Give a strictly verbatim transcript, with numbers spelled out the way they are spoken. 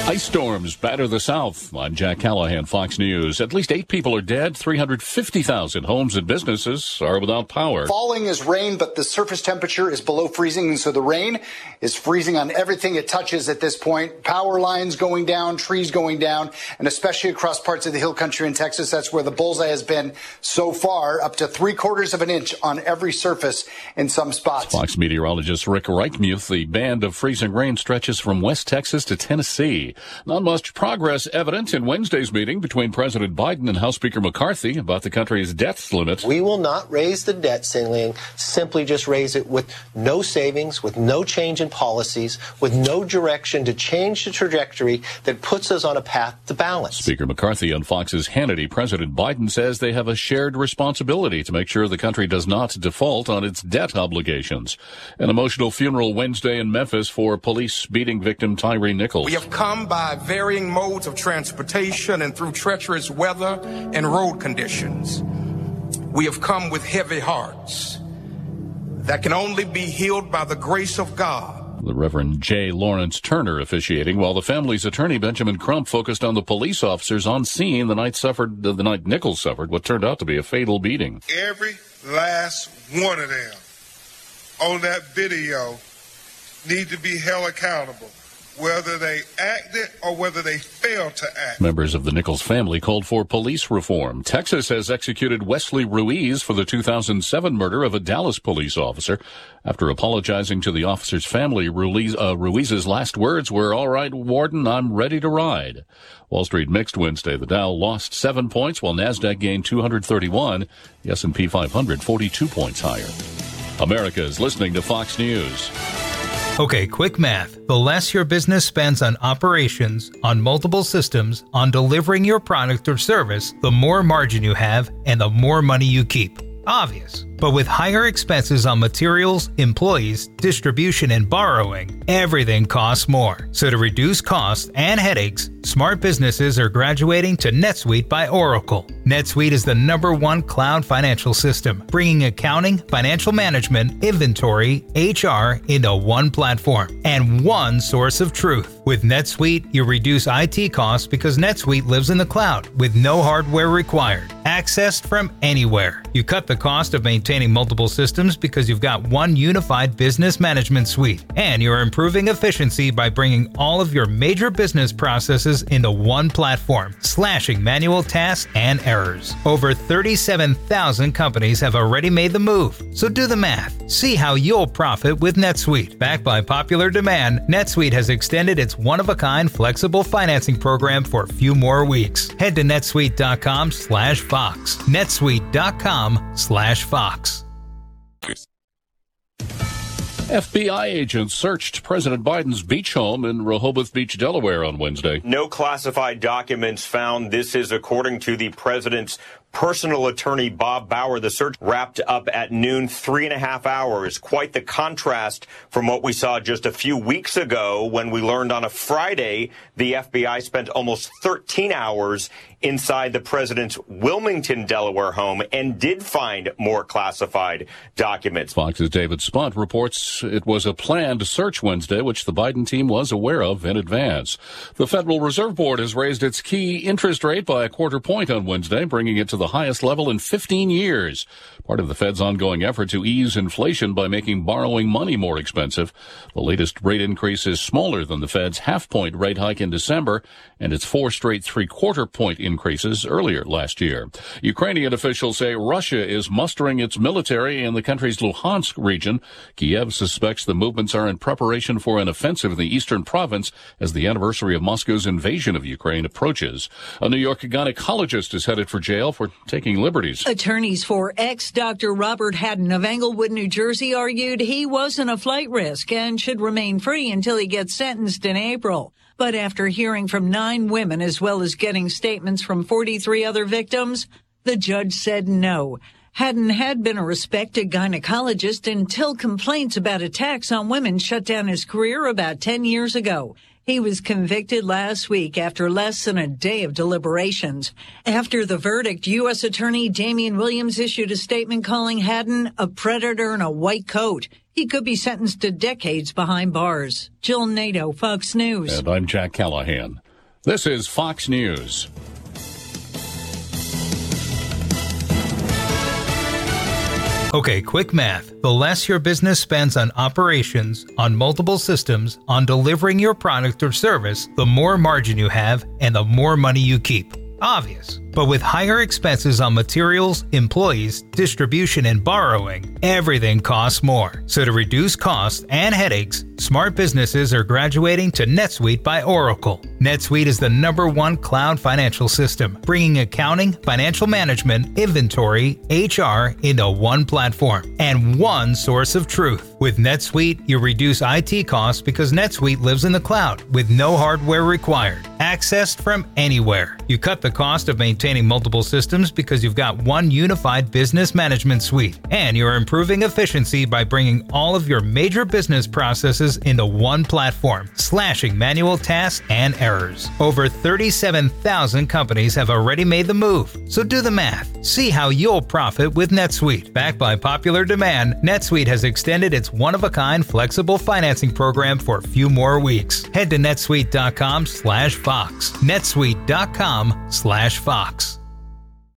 Ice storms batter the South. I'm Jack Callahan, Fox News. At least eight people are dead. three hundred fifty thousand homes and businesses are without power. Falling is rain, but the surface temperature is below freezing, and so the rain is freezing on everything it touches at this point. Power lines going down, trees going down, and especially across parts of the hill country in Texas. That's where the bullseye has been so far, up to three quarters of an inch on every surface in some spots. Fox meteorologist Rick Reichmuth. The band of freezing rain stretches from West Texas to Tennessee. Not much progress evident in Wednesday's meeting between President Biden and House Speaker McCarthy about the country's debt limit. We will not raise the debt ceiling, simply just raise it with no savings, with no change in policies, with no direction to change the trajectory that puts us on a path to balance. Speaker McCarthy on Fox's Hannity. President Biden says they have a shared responsibility to make sure the country does not default on its debt obligations. An emotional funeral Wednesday in Memphis for police beating victim Tyree Nichols. We have come by varying modes of transportation and through treacherous weather and road conditions. We have come with heavy hearts that can only be healed by the grace of God. The Reverend J. Lawrence Turner officiating, while the family's attorney Benjamin Crump focused on the police officers on scene the night suffered the night Nichols suffered what turned out to be a fatal beating. Every last one of them on that video need to be held accountable, whether they acted or whether they failed to act. Members of the Nichols family called for police reform. Texas has executed Wesley Ruiz for the two thousand seven murder of a Dallas police officer. After apologizing to the officer's family, Ruiz, uh, Ruiz's last words were, "All right, Warden, I'm ready to ride." Wall Street mixed Wednesday. The Dow lost seven points, while NASDAQ gained two hundred thirty-one. The S and P five hundred forty-two points higher. America is listening to Fox News. Okay, quick math. The less your business spends on operations, on multiple systems, on delivering your product or service, the more margin you have and the more money you keep. Obvious. But with higher expenses on materials, employees, distribution, and borrowing, everything costs more. So to reduce costs and headaches, smart businesses are graduating to NetSuite by Oracle. NetSuite is the number one cloud financial system, bringing accounting, financial management, inventory, H R into one platform and one source of truth. With NetSuite, you reduce I T costs because NetSuite lives in the cloud with no hardware required, accessed from anywhere. You cut the cost of maintaining multiple systems because you've got one unified business management suite, and you're improving efficiency by bringing all of your major business processes into one platform, slashing manual tasks and errors. Over thirty-seven thousand companies have already made the move, so do the math. See how you'll profit with NetSuite. Backed by popular demand, NetSuite has extended its one-of-a-kind flexible financing program for a few more weeks. Head to netsuite.com slash Fox. netsuite.com slash Fox. F B I agents searched President Biden's beach home in Rehoboth Beach, Delaware on Wednesday. No classified documents found. This is according to the president's personal attorney, Bob Bauer. The search wrapped up at noon, three and a half hours. Quite the contrast from what we saw just a few weeks ago when we learned on a Friday the F B I spent almost thirteen hours inside the president's Wilmington, Delaware home and did find more classified documents. Fox's David Spunt reports it was a planned search Wednesday, which the Biden team was aware of in advance. The Federal Reserve Board has raised its key interest rate by a quarter point on Wednesday, bringing it to the highest level in fifteen years. Part of the Fed's ongoing effort to ease inflation by making borrowing money more expensive. The latest rate increase is smaller than the Fed's half-point rate hike in December and its four straight three-quarter point increases earlier last year. Ukrainian officials say Russia is mustering its military in the country's Luhansk region. Kiev suspects the movements are in preparation for an offensive in the eastern province as the anniversary of Moscow's invasion of Ukraine approaches. A New York gynecologist is headed for jail for taking liberties. Attorneys for ex-Doctor Robert Haddon of Englewood, New Jersey, argued he wasn't a flight risk and should remain free until he gets sentenced in April. But after hearing from nine women as well as getting statements from forty-three other victims, the judge said no. Haddon had been a respected gynecologist until complaints about attacks on women shut down his career about ten years ago. He was convicted last week after less than a day of deliberations. After the verdict, U S Attorney Damian Williams issued a statement calling Haddon a predator in a white coat. He could be sentenced to decades behind bars. Jill Nato, Fox News. And I'm Jack Callahan. This is Fox News. Okay, quick math. The less your business spends on operations, on multiple systems, on delivering your product or service, the more margin you have and the more money you keep. Obvious. But with higher expenses on materials, employees, distribution, and borrowing, everything costs more. So to reduce costs and headaches, smart businesses are graduating to NetSuite by Oracle. NetSuite is the number one cloud financial system, bringing accounting, financial management, inventory, H R into one platform and one source of truth. With NetSuite, you reduce I T costs because NetSuite lives in the cloud with no hardware required, accessed from anywhere. You cut the cost of maintaining multiple systems because you've got one unified business management suite, and you're improving efficiency by bringing all of your major business processes into one platform, slashing manual tasks and errors. Over thirty-seven thousand companies have already made the move, so do the math. See how you'll profit with NetSuite. Backed by popular demand, NetSuite has extended its one-of-a-kind flexible financing program for a few more weeks. Head to netsuite dot com slash Fox. netsuite dot com slash Fox.